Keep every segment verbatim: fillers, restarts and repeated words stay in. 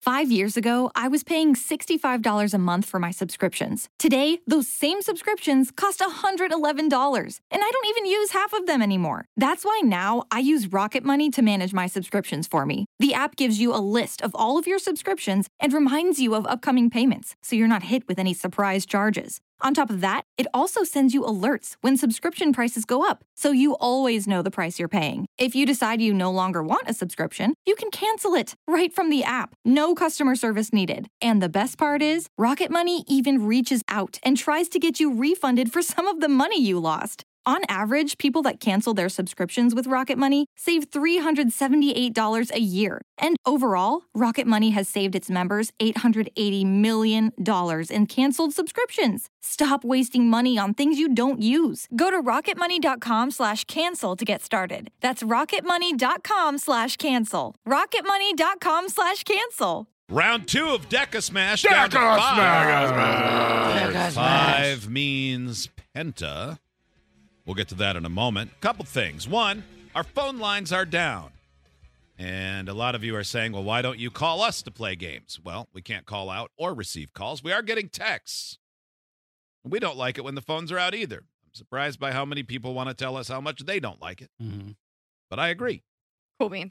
Five years ago, I was paying sixty-five dollars a month for my subscriptions. Today, those same subscriptions cost one hundred eleven dollars, and I don't even use half of them anymore. That's why now I use Rocket Money to manage my subscriptions for me. The app gives you a list of all of your subscriptions and reminds you of upcoming payments, so you're not hit with any surprise charges. On top of that, it also sends you alerts when subscription prices go up, so you always know the price you're paying. If you decide you no longer want a subscription, you can cancel it right from the app. No customer service needed. And the best part is, Rocket Money even reaches out and tries to get you refunded for some of the money you lost. On average, people that cancel their subscriptions with Rocket Money save three hundred seventy-eight dollars a year. And overall, Rocket Money has saved its members eight hundred eighty million dollars in canceled subscriptions. Stop wasting money on things you don't use. Go to rocketmoney.com slash cancel to get started. That's rocketmoney.com slash cancel. rocketmoney.com slash cancel. Round two of Deca Smash. Deca down to five. Smash. Deca Smash. Five means Penta. We'll get to that in a moment. Couple things. One, our phone lines are down. And a lot of you are saying, well, why don't you call us to play games? Well, we can't call out or receive calls. We are getting texts. We don't like it when the phones are out either. I'm surprised by how many people want to tell us how much they don't like it. Mm-hmm. But I agree. Cool beans.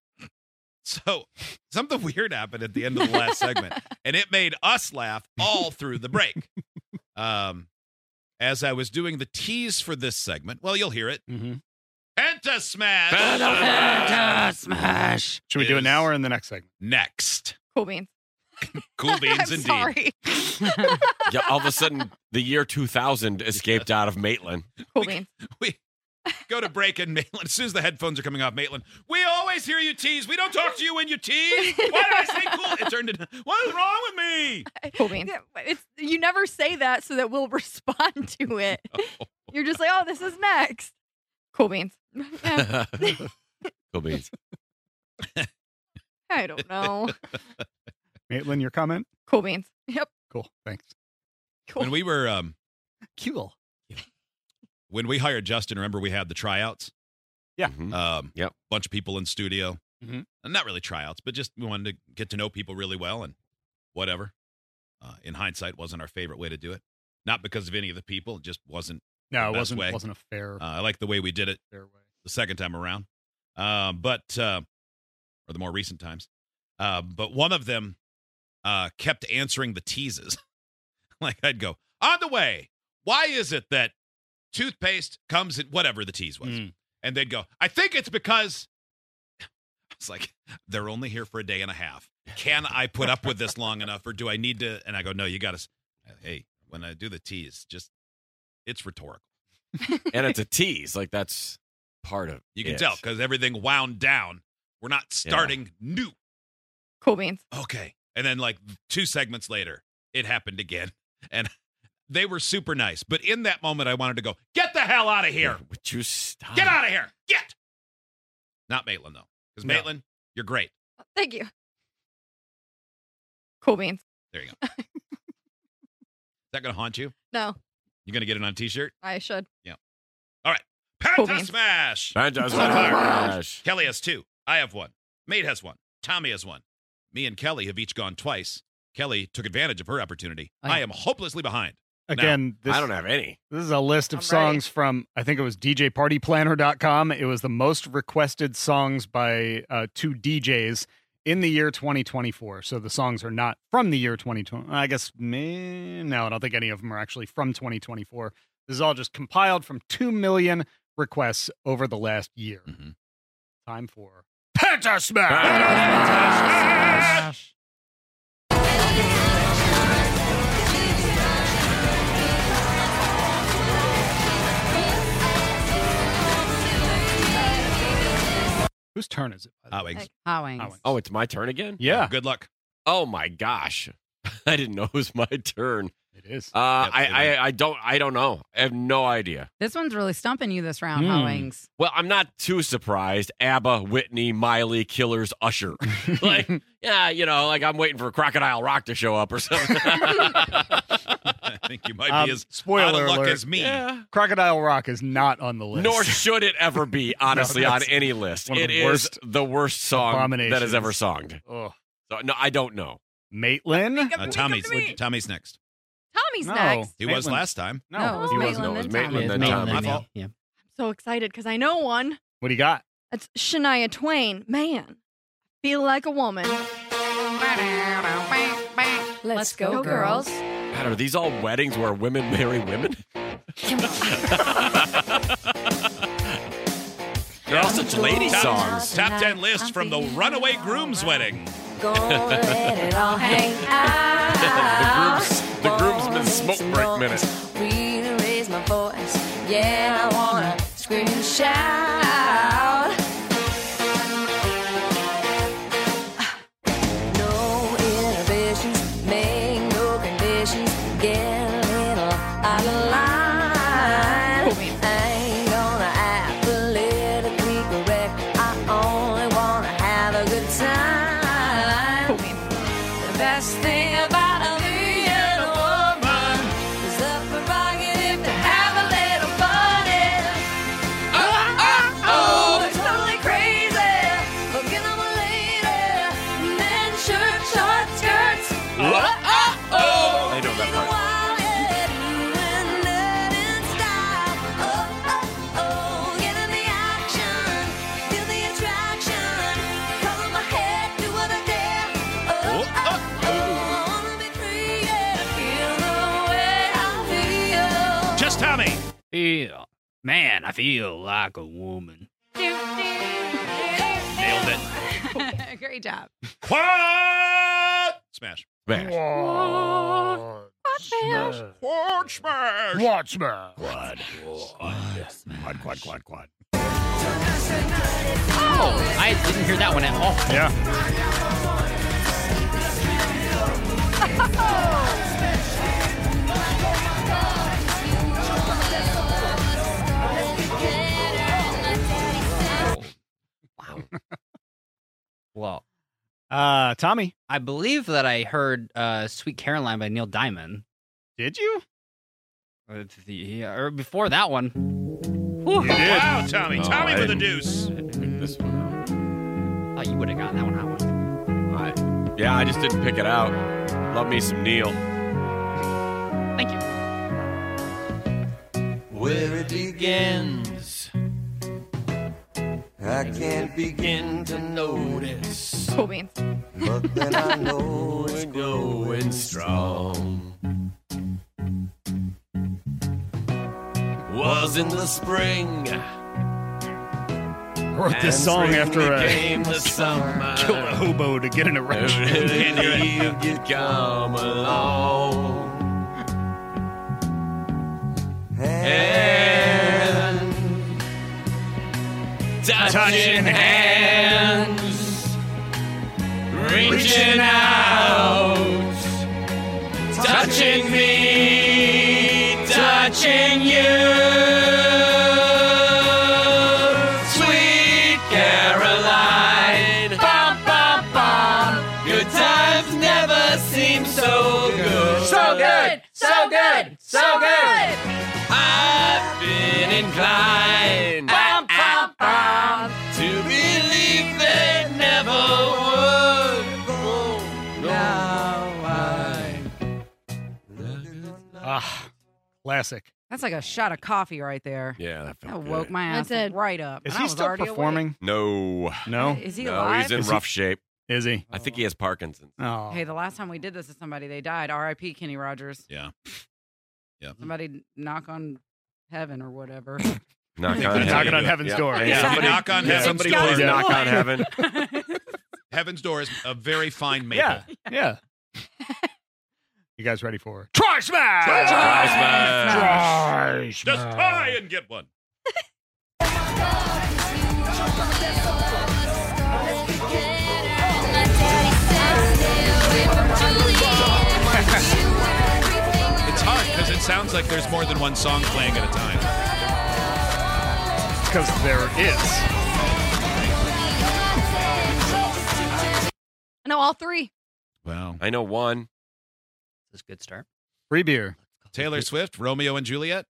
So something weird happened at the end of the last segment, and it made us laugh all through the break. Um, as I was doing the tease for this segment, well, you'll hear it. Mm-hmm. Penta Smash. Penta Smash. Should we do it now or in the next segment? Next. Cool beans. Cool beans I'm indeed. sorry. Yeah, all of a sudden, the year two thousand escaped out of Maitland. Cool beans. We go to break and Maitland, as soon as the headphones are coming off, Maitland, we always hear you tease. We don't talk to you when you tease. Why did I say cool? It turned into, what is wrong with me? Cool beans. It's, you never say that so that we'll respond to it. Oh. You're just like, oh, this is next. Cool beans. Yeah. Cool beans. I don't know. Maitland, your comment? Cool beans. Yep. Cool. Thanks. Cool. When we were, um, Cool. when we hired Justin, remember we had the tryouts? Yeah. Mhm. Um, Yep. Bunch of people in studio. Mhm. And not really tryouts, but just we wanted to get to know people really well and whatever. Uh, in hindsight, wasn't our favorite way to do it. Not because of any of the people. It just wasn't. No, The it best wasn't, way. wasn't a fair, Uh, I like the way we did it fair way. the second time around. Uh, but, uh, or the more recent times. Uh, but one of them uh, kept answering the teases. Like I'd go, on the way, why is it that toothpaste comes in whatever the tease was? Mm. And they'd go, I think it's because it's like, they're only here for a day and a half. Can I put up with this long enough or do I need to? And I go, no, you got to, hey, when I do the tease, just, it's rhetorical. And it's a tease. Like, that's part of You can it. tell because everything wound down. We're not starting new. Cool beans. Okay. And then like two segments later, it happened again. And they were super nice. But in that moment, I wanted to go, get the hell out of here. Would you stop? Get out of here. Get. Not Maitland, though. Because No. Maitland, you're great. Thank you. Cool beans. There you go. Is that going to haunt you? No, You going to get it on a t-shirt? I should. All right. Penta Cool beans. Smash. Penta Smash. Smash. Kelly has two. I have one. Mate has one. Tommy has one. Me and Kelly have each gone twice. Kelly took advantage of her opportunity. I- I am hopelessly behind. Again, this, I don't have any. this is a list of I'm songs from, I think it was D J Party Planner dot com. It was the most requested songs by uh, two D Js in the year twenty twenty-four. So the songs are not from the year twenty twenty. I guess, man, no, I don't think any of them are actually from twenty twenty-four. This is all just compiled from two million requests over the last year. Mm-hmm. Time for Penta Smash! Whose turn is it? by the Hot way? wings. Hot wings. Hot wings. Oh, it's my turn again? Yeah, Good luck. Oh, my gosh. I didn't know it was my turn. it is. Uh, Yep, I, it is. I, I don't I don't know. I have no idea. This one's really stumping you this round, Hmm. Hot wings. Well, I'm not too surprised. ABBA, Whitney, Miley, Killers, Usher. Like, yeah, you know, like I'm waiting for Crocodile Rock to show up or something. I think you might Um, be as spoiler out of luck alert. as me. Yeah. Crocodile Rock is not on the list. Nor should it ever be, honestly, on that's any list. one of It the is worst the worst song that is ever abominations. songed. Ugh. No, no, I don't know. Maitland? Think of- Uh, think of Tommy's me. Tommy's next. Tommy's No. next. He was Maitland. last time. No, No, it was he Maitland. wasn't. No, it was then Maitland, Tommy. then Maitland, Tommy. My then fault. me. Yeah. I'm so excited because I know one. What do you got? It's Shania Twain. Man, feel like a woman. Let's go, Go, girls. God, are these all weddings where women marry women? They're all such lady Top, songs. top ten list from the runaway groom's wedding. Gonna let it all hang the out. grooms, the groomsman's smoke break minute. Really raise my voice. Yeah, I wanna scream and shout. No inhibitions, make no conditions. Get a little out of line. I ain't gonna act politically correct. I only wanna have a good time. The best thing about being a woman is the prerogative to have a little fun. And oh, oh, oh, it's totally crazy. Looking at my lady, men shirt, short skirts. Oh, oh, oh. I know that Being part. wild, yeah, doing that in style. Oh, oh, oh, get in the action, feel the attraction. Color my hair, do what I dare. Oh, oh, oh, I wanna be free, yeah, feel the way I feel. Just Tommy. Feel, man, I feel like a woman. Nailed it. Great job. Quad smash. Smash. Quad smash. What smash? Quad. Quad, quad, quad, quad. Oh, I didn't hear that one at all. Yeah. Wow. Well, Uh, Tommy, I believe that I heard uh, "Sweet Caroline" by Neil Diamond. did you? Uh, the- yeah, or before that one. You did. Wow, Tommy. No, Tommy I with a didn't- deuce. I didn't pick this one Thought you would have gotten that one. That one. out. I, yeah, I just didn't pick it out. Love me some Neil. Thank you. Where it begins, I can't begin to notice, Cool beans. but then I know it's Going strong. was in the spring. Wrote this and song spring after I became the summer. killed a hobo to get an erection. Believe you'd come along. And touching hands, reaching out, touching me, touching you. Sweet Caroline, bum, bum, bum. Good times never seem so good. So good, so good, so good. I've been inclined Bum, bum, bum. to believe they never would. Now I Ah, classic. That's like a shot of coffee right there. Yeah, that That felt woke good. my ass That's it. right up. Is and I he was still already awake. performing? No. No. Is he no, alive? he's in Is he- rough shape. Is he? I think he has Parkinson's. Oh. Hey, the last time we did this to somebody, they died. R I P Kenny Rogers. Yeah. Yeah. Somebody knock on heaven or whatever. Knock They on could've heaven. Knocking on Yeah. heaven's Yeah. door. Yeah. Yeah. Somebody knock on Yeah, heaven's somebody door. please Yeah. knock on heaven. Heaven's door is a very fine maple. Yeah. Yeah. You guys ready for Try Smash? Try Smash. Try Just Smash. try and get one. It's hard because it sounds like there's more than one song playing at a time. Because there is. I know all three. Wow. I know one. This is a good start. Free beer. Taylor Swift, Romeo and Juliet.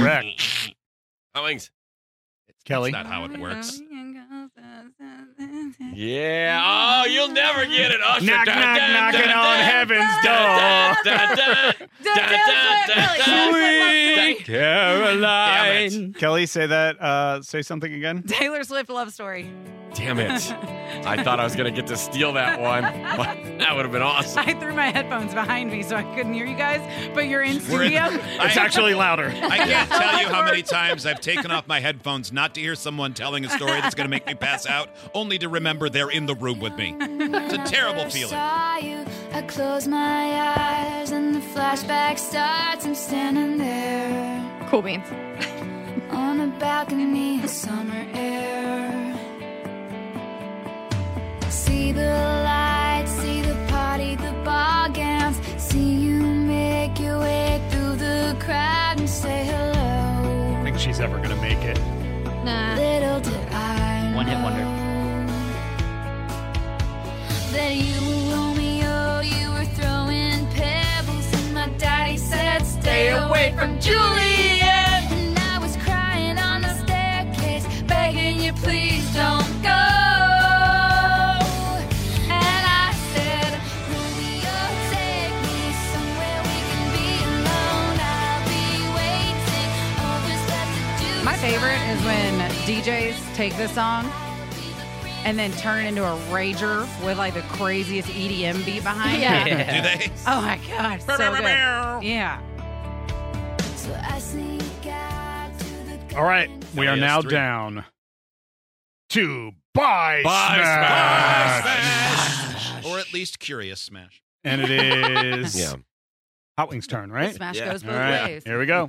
Incorrect. Howings. Kelly. That's not how it works. Yeah. Oh, you'll never get it. Usher. Knock, Dun, knock, dun, knocking dun, on dun, heaven's dun, door. dun, dun, dun, dun, dun, dun. Sweet Caroline. Kelly, say that. Uh, say something again. Taylor Swift love story. Damn it. I thought I was going to get to steal that one. But that would have been awesome. I threw my headphones behind me so I couldn't hear you guys, but you're in We're in- studio. It's actually louder. I can't tell you how many times I've taken off my headphones not to hear someone telling a story that's going to make me pass out, only to remember they're in the room with me. It's a terrible feeling. Saw you, I close my eyes and the flashback starts. I'm standing there Cool beans. on a balcony in summer air. See the lights, see the party, the ball gowns. See you make your way through the crowd and say hello. I think she's ever gonna make it. Nah. Little did I One hit know wonder. that you were Romeo, you were throwing pebbles, and my daddy said, stay away from Juliet. And I was crying on the staircase, begging you, please don't go. And I said, Romeo, take me somewhere we can be alone. I'll be waiting. All there's left to do My is favorite find is when you. D Js take this song and then turn it into a rager with like the craziest E D M beat behind Yeah. it. Do they? Oh my gosh, so good. Yeah. So I sneak out to the All right, we are Yes, now three. down to buy, Buy smash. Smash. Or at least curious smash. and it is Yeah. Hot Wings' turn, right? Smash Yeah. goes both All right, ways. here we go.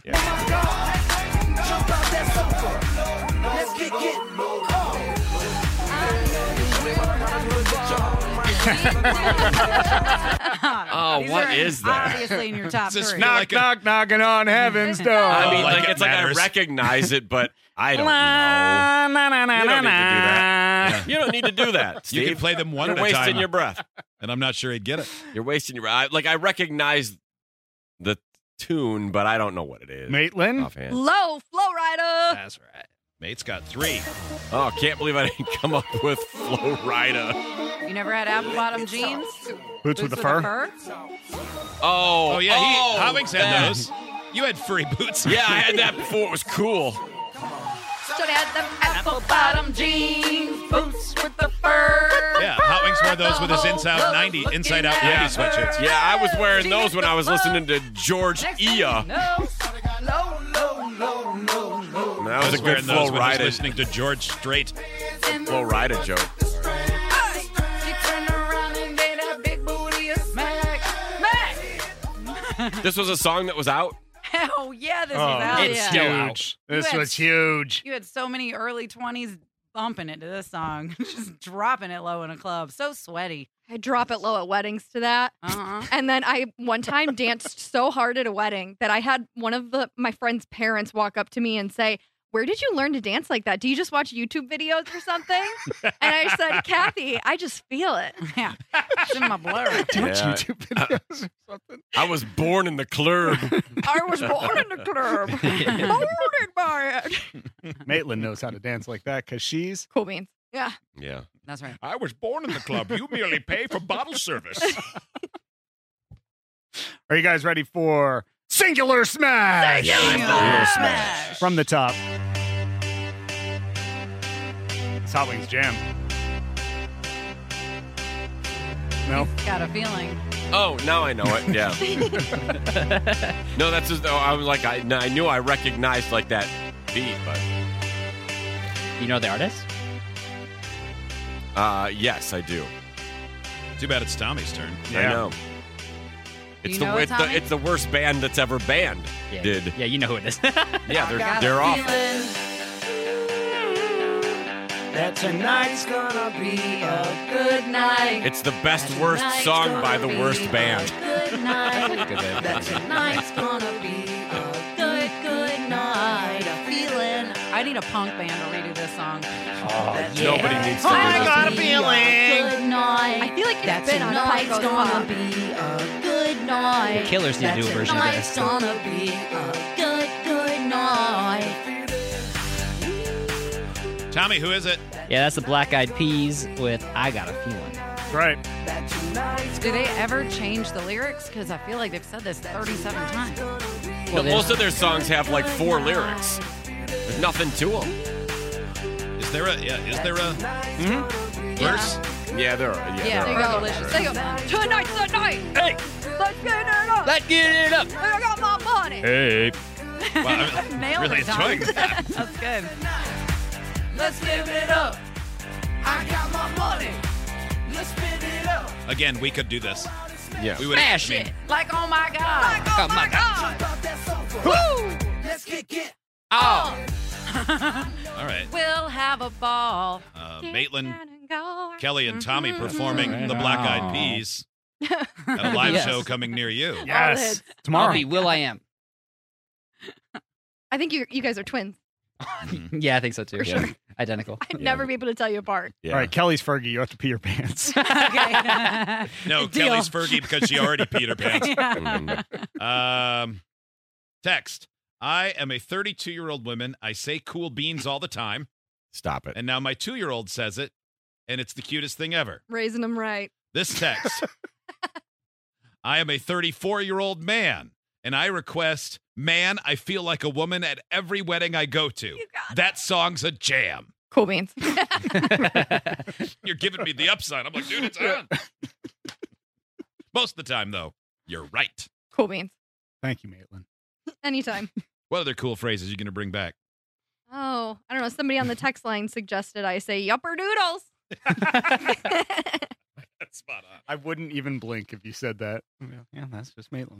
Oh, These what are is that? Obviously in your top Is this three. feel Knock, like a- knock, knocking on heaven's door. I mean, like like, it it's like I matters. recognize it, but I don't know. Na, na, na, na, You don't need to do na. that. You don't need to do that, Steve. You can play them one You're at a wasting time. your breath. And I'm not sure he'd get it. You're wasting your I, like I recognize the tune, but I don't know what it is. Maitland. Offhand. Low Flow Rider. That's right. Mate's got three. Oh, can't believe I didn't come up with Flo Rida. You never had apple bottom jeans? Boots with the fur. Oh, Oh, yeah. He, oh, Hot Wings had that. those. You had furry boots. Yeah, I had that before. It was cool. Should have them apple bottom jeans, boots with the fur. Yeah, Hot Wings wore those with his Inside ninety, Inside Out Yeah. ninety sweatshirts. Yeah, I was wearing those when I was listening to George Ia. No. Low, low, low, low, low. And that I was was a wearing good those Flo when I was Rida, listening to George Strait. Flo Rida joke. She turned around and gave that big booty a smack. Smack! This was a song that was out. Hell yeah, this Oh, was out. it's yeah. still out. huge. This You had- was huge. You had so many early twenties bumping it to this song, just dropping it low in a club. So sweaty. I drop it low at weddings to that. Uh-huh. And then I one time danced so hard at a wedding that I had one of the my friend's parents walk up to me and say, "Where did you learn to dance like that? Do you just watch YouTube videos or something?" And I said, "Kathy, I just feel it." Yeah, it's in my blur. Too much Yeah. YouTube videos or something. I was born in the club. I was born in the club. Born by it. Maitland knows how to dance like that because she's Cool beans. Yeah. Yeah. That's right. I was born in the club. You merely pay for bottle service. Are you guys ready for Singular Smash? Singular Smash. From the top. It's Hot Wings Jam. No? Got a feeling. Oh, now I know it. Yeah. No, that's just. Oh, I was like, I, I knew I recognized like that beat, but You know the artist? uh, yes, I do. Too bad it's Tommy's turn. I know. It's you the know it, it's the Tommy? it's the worst band that's ever banned. Yeah. Did Yeah, you know who it is. yeah? They're Got a they're awful. feeling. That tonight's gonna be a good night. It's the best worst song by the worst band. Good night. Good band. That tonight's gonna be a good, good night. A feeling. I need a punk band to redo this song. that Nobody needs to tonight's do gonna this. be a Good night. I feel like that it's been on tonight's Punk Goes gonna Pop. be a good night. The Killers need to do a version of this. Tonight's gonna be a good, good night. Tommy, who is it? Yeah, that's the Black Eyed Peas with I Got a Feeling. That's right. Do they ever change the lyrics? Because I feel like they've said this thirty-seven times. No, most of their songs have like four lyrics. There's nothing to them. Is there a yeah? Is there a Mm-hmm. verse? Yeah, there are. Yeah, Yeah, there there are. you go. Delicious. They go, tonight's the night. Hey, Let's get it up. let's get it up. I got my money. Hey. Wow, I'm Nailed really it, Tom. enjoying that. That's good. Let's live it up. I got my money. Let's spin it up. Again, we could do this. Yeah. We would Smash I mean, it. Like, oh my God. Oh, my God. About that sofa. Woo! Let's kick it. Oh. All right. We'll have a ball. Uh, Maitland, Kelly, and Tommy performing the Black Eyed Peas at a live Yes. show coming near you. Yes. I'll Tomorrow. be Will I Am. I think you you guys are twins. Yeah, I think so too. For sure. Identical. I'd never be able to tell you apart. Yeah. All right, Kelly's Fergie. You have to pee your pants. Okay. No, Deal. Kelly's Fergie because she already peed her pants. Mhm. Um, text. I am a thirty-two-year-old woman. I say cool beans all the time, Stop it. and now my two-year-old says it, and it's the cutest thing ever. Raising them right. This text. I am a thirty-four-year-old man, and I request, man, I feel like a woman at every wedding I go to. That song's a jam. Cool beans. You're giving me the upside. I'm like, dude, it's on. Most of the time, though, you're right. Cool beans. Thank you, Maitland. Anytime. What other cool phrases are you going to bring back? Oh, I don't know. Somebody on the text line suggested I say yupper doodles. That's spot on. I wouldn't even blink if you said that. Yeah, that's just Maitland.